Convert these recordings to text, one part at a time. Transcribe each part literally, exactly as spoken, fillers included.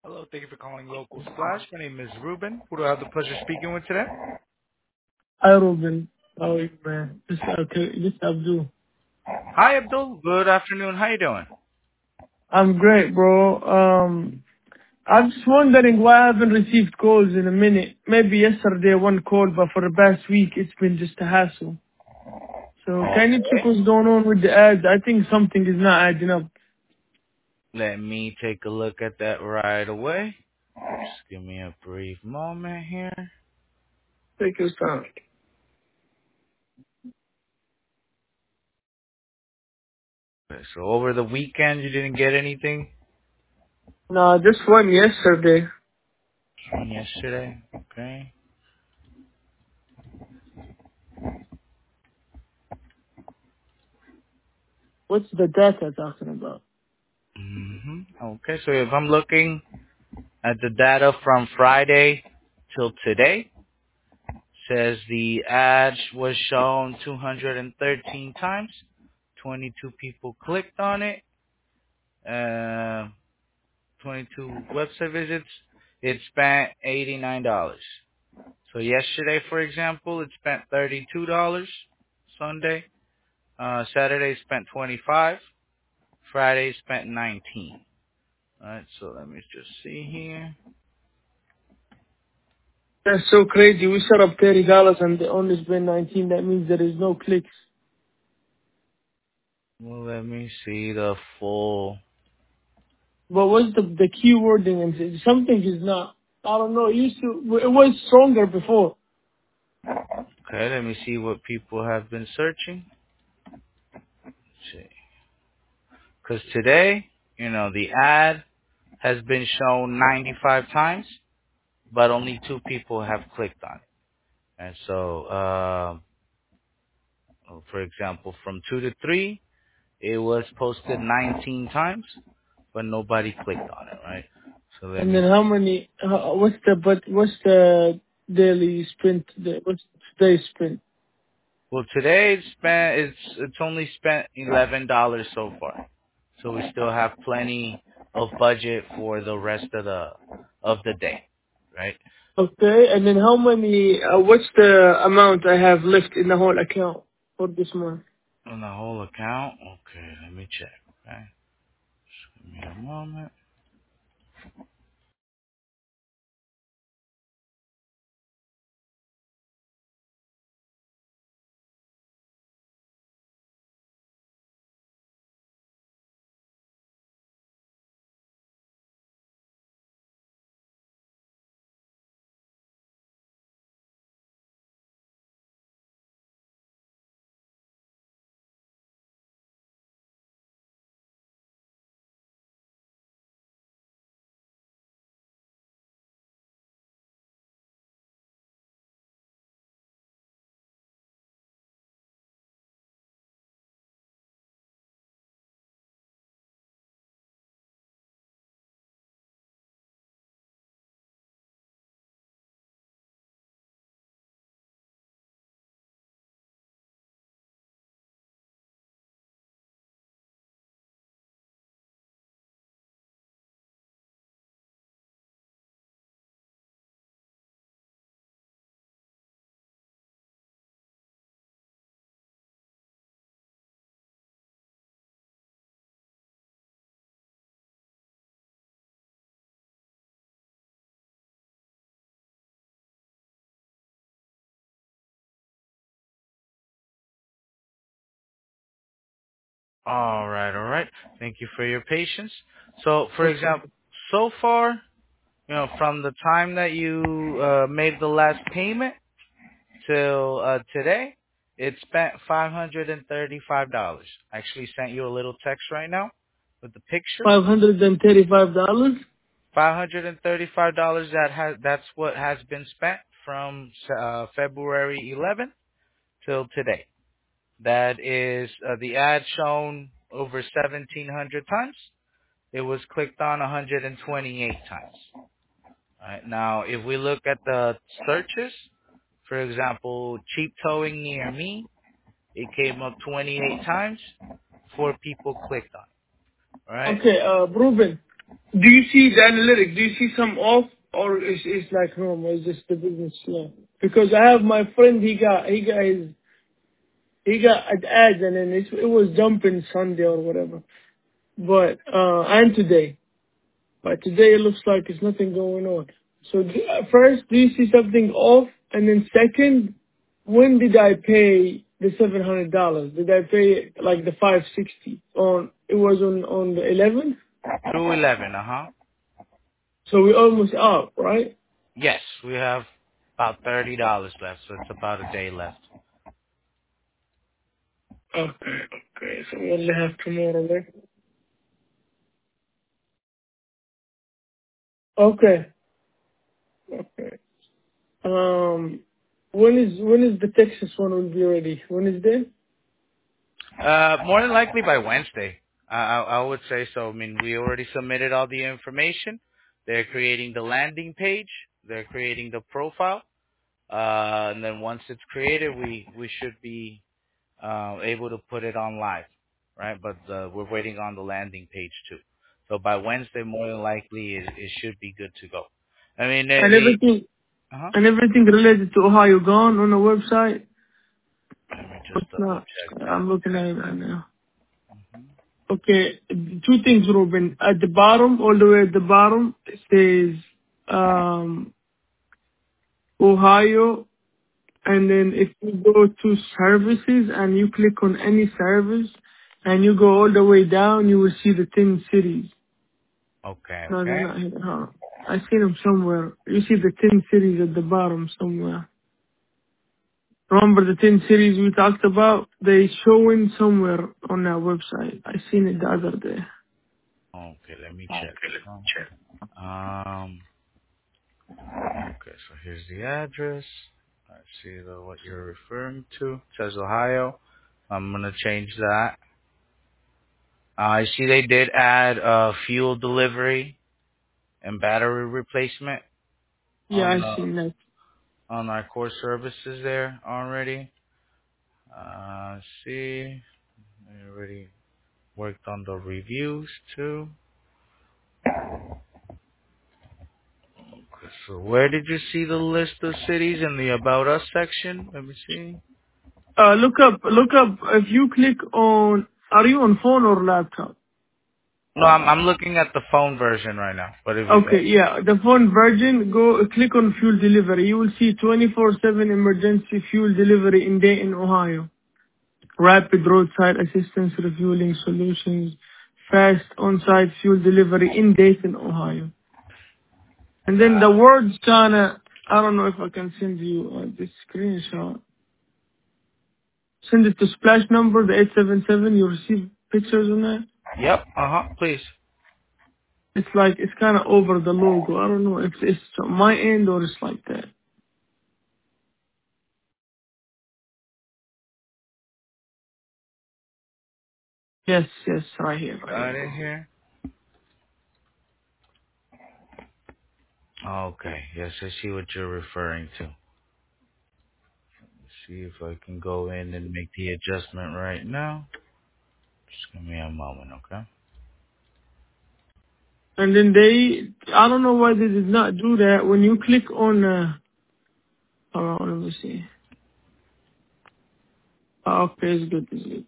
Hello, thank you for calling Local Splash. My name is Ruben. Who do I have the pleasure of speaking with today? Hi, Ruben. How are you, man? This okay. This Abdul. Hi, Abdul. Good afternoon. How you doing? I'm great, bro. Um, I'm just wondering why I haven't received calls in a minute. Maybe yesterday one call, but for the past week it's been just a hassle. So can you check Okay. what's going on with the ads? I think something is not adding up. Let me take a look at that right away. Just give me a brief moment here. Take your time. Okay, so over the weekend you didn't get anything No, just one yesterday. from yesterday. Okay. What's the data talking about? hmm Okay, so if I'm looking at the data from Friday till today, says the ad was shown two hundred thirteen times. twenty-two people clicked on it. Uh, twenty-two website visits. It spent eighty-nine dollars. So yesterday, for example, it spent thirty-two dollars. Sunday. Uh, Saturday spent twenty-five. Friday spent nineteen. Alright, so let me just see here. That's so crazy. We set up thirty dollars and they only spend nineteen. That means there is no clicks. Well, let me see the full. But what's the the keywording and s- something is not. I don't know. It used to. It was stronger before. Okay, let me see what people have been searching. Let's see. Because today, you know, the ad has been shown ninety-five times, but only two people have clicked on it. And so, uh, for example, from two to three, it was posted nineteen times, but nobody clicked on it, right? So let And me. then how many? How, what's the but what's the daily sprint? The, what's today's sprint? Well, today it's spent. It's it's only spent eleven dollars so far, so we still have plenty of budget for the rest of the of the day, right? Okay. And then how many? Uh, what's the amount I have left in the whole account for this month? On the whole account. Okay, let me check. Okay, give me a moment. All right, all right. Thank you for your patience. So, for Okay. example, so far, you know, from the time that you uh, made the last payment till uh, today, it spent five hundred and thirty-five dollars. I actually sent you a little text right now with the picture. Five hundred and thirty-five dollars. Five hundred and thirty-five dollars. That has that's what has been spent from uh, February eleventh till today. That is uh, the ad shown over seventeen hundred times. It was clicked on one hundred twenty-eight times. All right. Now, if we look at the searches, for example, cheap towing near me, it came up twenty-eight times. Four people clicked on it. All right. Okay. Uh, Ruben. Do you see the analytics? Do you see some off, or is it's like normal? It's just the business slow? Because I have my friend. He got he got his he got an ads, and then it, it was jumping Sunday or whatever. But uh and today, but today it looks like there's nothing going on. So do, uh, first, do you see something off? And then second, when did I pay the seven hundred dollars? Did I pay like the five sixty on? It was on on the eleventh. two eleven, uh-huh. So we almost out, right? Yes, we have about thirty dollars left, so it's about a day left. Okay, okay. So we only have tomorrow there. Okay, okay. Um, when is when is the Texas one will be ready? When is that? Uh, more than likely by Wednesday. I, I, I would say so. I mean, we already submitted all the information. They're creating the landing page. They're creating the profile. Uh, and then once it's created, we, we should be uh, able to put it on live, right? But uh, we're waiting on the landing page too. So by Wednesday, more than likely, it, it should be good to go. I mean, the, And the everything uh-huh. and everything related to Ohio gone on the website. Let me just What's double not? check that. I'm looking at it right now. Okay, two things, Ruben. At the bottom, all the way at the bottom, it says um, Ohio. And then if you go to services and you click on any service and you go all the way down, you will see the ten cities. Okay, No, they're okay. not here. Huh. I see them somewhere. You see the ten cities at the bottom somewhere. Remember the ten cities we talked about? They showing somewhere on that website. I seen it the other day. Okay, let me check. Um, okay, so here's the address. I see the, what you're referring to. It says Ohio. I'm gonna change that. Uh, I see they did add uh, fuel delivery and battery replacement Yeah, on I the seen that. on our core services there already. Uh, see, we already worked on the reviews too. Okay, so where did you see the list of cities in the About Us section? Let me see. Uh, look up, look up, if you click on, are you on phone or laptop? No, I'm I'm looking at the phone version right now. But if you, Okay, yeah, the phone version, go click on fuel delivery. You will see twenty-four seven emergency fuel delivery in Dayton, Ohio. Rapid roadside assistance refueling solutions. Fast on-site fuel delivery in Dayton, Ohio. And then the got words kinda, I don't know if I can send you uh, this screenshot. Send it to splash number, the eight seven seven. You receive pictures on that. it. Yep. Uh huh. Please. It's like, it's kinda over the logo. I don't know if it's on my end or it's like that. Yes, yes, right here, right Got here. it here. Okay. Yes, I see what you're referring to. Let's see if I can go in and make the adjustment right now. Just give me a moment, okay? And then they, I don't know why they did not do that. When you click on, uh, hold on, let me see. Oh, okay, it's good, it's good.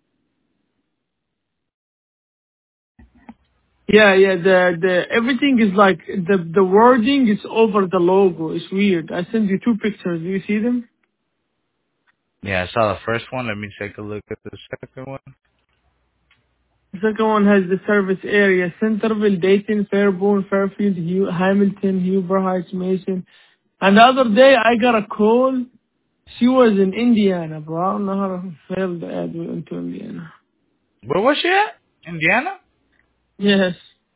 Yeah, yeah, the, the, everything is like, the, the wording is over the logo. It's weird. I sent you two pictures. Do you see them? Yeah, I saw the first one. Let me take a look at the second one. The second one has the service area. Centerville, Dayton, Fairborn, Fairfield, Hu- Hamilton, Huber Heights, Mason. And the other day I got a call. She was in Indiana, bro. I don't know how to fail the ad into Indiana. Where was she at? Indiana? Yes.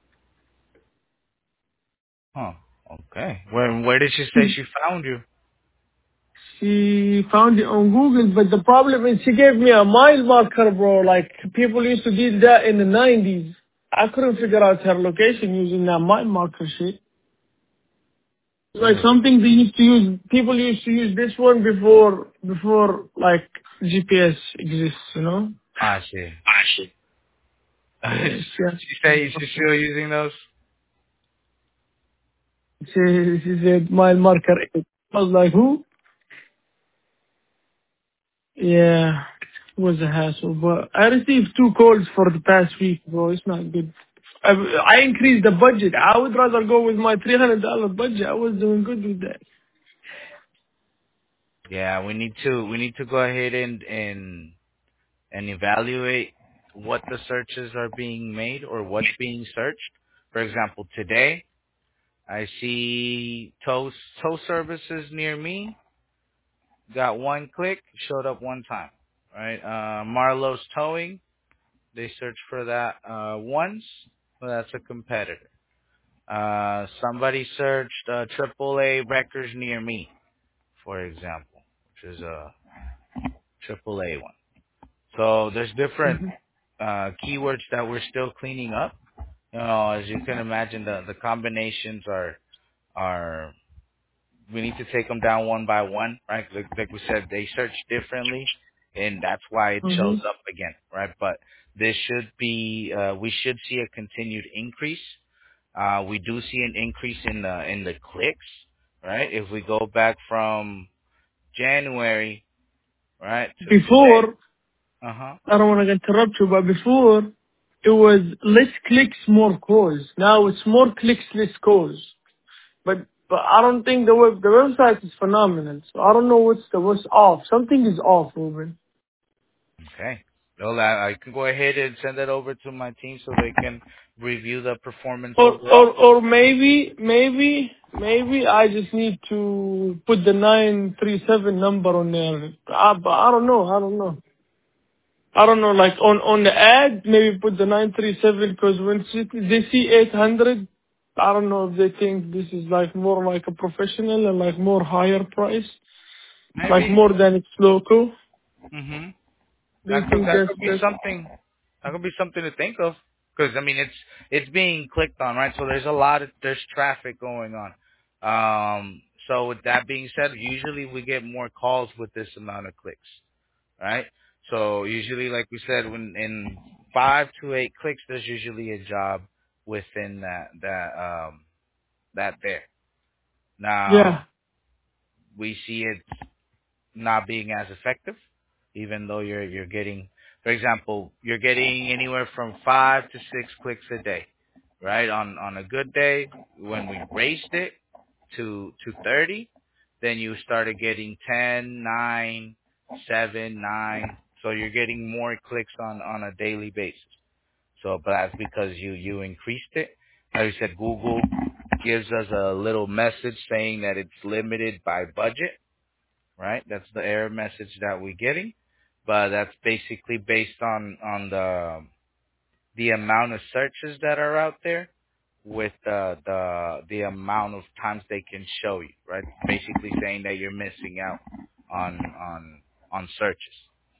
Huh. Okay. Where Where did she say she found you? She found it on Google, but the problem is she gave me a mile marker, bro. Like people used to do that in the nineties. I couldn't figure out her location using that mile marker shit. It's like Really? something they used to use. People used to use this one before, before like G P S exists, you know. I see. Ah shit. Yes, she say yes. she's still using those? She, she said mile marker eight. I was like, who? Yeah, it was a hassle, but I received two calls for the past week, bro. It's not good. I, I increased the budget. I would rather go with my three hundred dollar budget. I was doing good with that. Yeah, we need to we need to go ahead and and and evaluate what the searches are being made or what's being searched. For example, today I see tow tow services near me got one click, showed up one time. Right, uh, Marlowe's Towing, they searched for that uh, once. Well, that's a competitor. Uh, somebody searched uh, triple A records near me, for example, which is a triple A one. So there's different hmm uh, keywords that we're still cleaning up. You know, as you can imagine, the the combinations are are we need to take them down one by one, right? Like, like we said, they search differently, and that's why it hmm shows up again, right? But this should be uh, we should see a continued increase. Uh, we do see an increase in the in the clicks, right? If we go back from January, right, to today, Before, uh huh. I don't want to interrupt you, but before, it was less clicks, more calls. Now it's more clicks, less calls. But but I don't think the web the website is phenomenal. So I don't know what's the what's off. Something is off, Ruben. Okay. Well, I, I can go ahead and send that over to my team so they can review the performance Or or overall. or maybe maybe maybe I just need to put the nine three seven number on there. I, but I don't know. I don't know. I don't know. Like on on the ad, maybe put the nine three seven because when she- they see eight hundred, I don't know if they think this is like more like a professional and like more higher price, like Maybe. more than it's local. Mhm. Do you That could think that that's could be that's something. That could be something to think of. Because I mean, it's it's being clicked on, right? So there's a lot of there's traffic going on. Um. So with that being said, usually we get more calls with this amount of clicks, right? So usually, like we said, when in five to eight clicks, there's usually a job within that that um that there. Now yeah? we see it not being as effective, even though you're you're getting, for example, you're getting anywhere from five to six clicks a day, right? On on a good day, when we raised it to to thirty, then you started getting ten, nine, seven, nine. So you're getting more clicks on on a daily basis. So, but that's because you you increased it. Like you said, Google gives us a little message saying that it's limited by budget, right? That's the error message that we're getting, but that's basically based on on the the amount of searches that are out there with the the the amount of times they can show you, right? Basically saying that you're missing out on on on searches.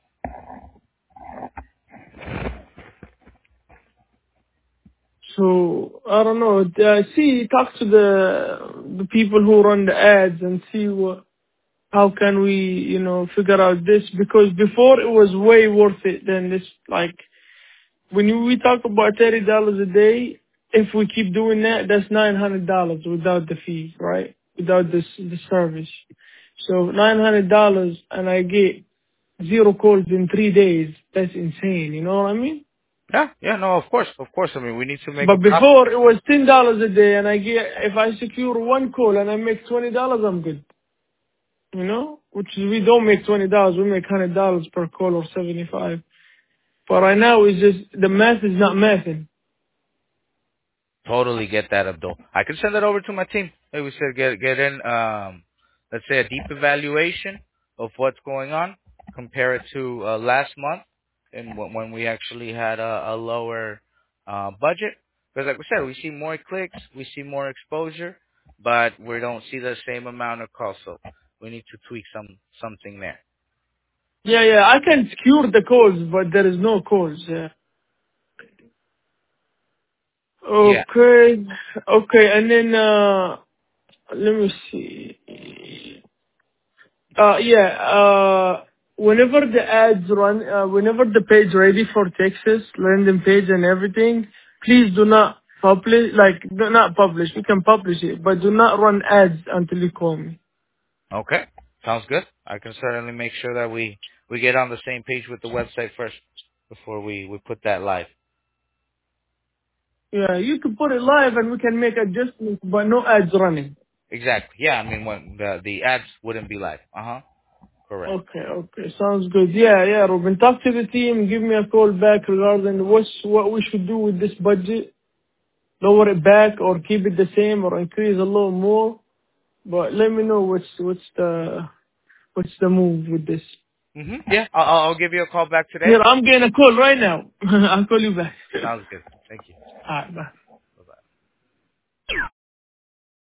So I don't know. Uh, see, talk to the the people who run the ads and see what how can we you know figure out this because before it was way worth it than this. Like when you- we talk about thirty dollars a day, if we keep doing that, that's nine hundred dollars without the fees, right? Without this the service. So nine hundred dollars and I get zero calls in three days. That's insane. You know what I mean? Yeah, yeah, no, of course, of course. I mean, we need to make a But profit. before it was ten dollars a day, and I get if I secure one call and I make twenty dollars, I'm good. You know, which is we don't make twenty dollars, we make hundred dollars per call or seventy five. But right now it's just the math is not mathing. Totally get that, Abdul. I can send that over to my team. Like we said, get get in, um, let's say a deep evaluation of what's going on, compare it to uh, last month, and when, when we actually had a, a lower uh, budget. Because like we said, we see more clicks, we see more exposure, but we don't see the same amount of calls. So we need to tweak some something there. Yeah, yeah, I can secure the calls, but there is no calls. Yeah. Yeah. Okay, okay, and then uh let me see. Uh, yeah, uh, whenever the ads run, uh, whenever the page ready for Texas, landing page and everything, please do not. Publish, like, do not publish. You can publish it, but do not run ads until you call me. Okay. Sounds good. I can certainly make sure that we, we get on the same page with the website first before we, we put that live. Yeah, you can put it live and we can make adjustments, but no ads running. Exactly. Yeah, I mean, when the, the ads wouldn't be live. Uh-huh. Correct. Okay, okay, sounds good. Yeah, yeah, Ruben, talk to the team. Give me a call back regarding what's, what we should do with this budget. Lower it back or keep it the same or increase a little more. But let me know what's what's the what's the move with this. hmm Yeah, I'll, I'll give you a call back today. Here, I'm getting a call right now. I'll call you back. Sounds good. Thank you. Alright, bye.